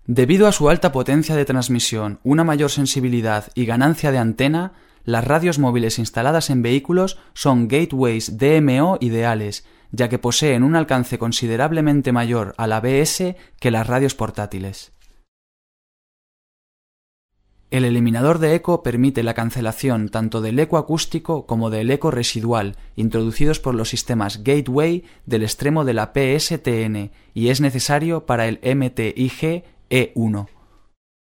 Debido a su alta potencia de transmisión, una mayor sensibilidad y ganancia de antena, las radios móviles instaladas en vehículos son gateways DMO ideales, ya que poseen un alcance considerablemente mayor al ABS que las radios portátiles. El eliminador de eco permite la cancelación tanto del eco acústico como del eco residual, introducidos por los sistemas Gateway del extremo de la PSTN, y es necesario para el MTIG E1.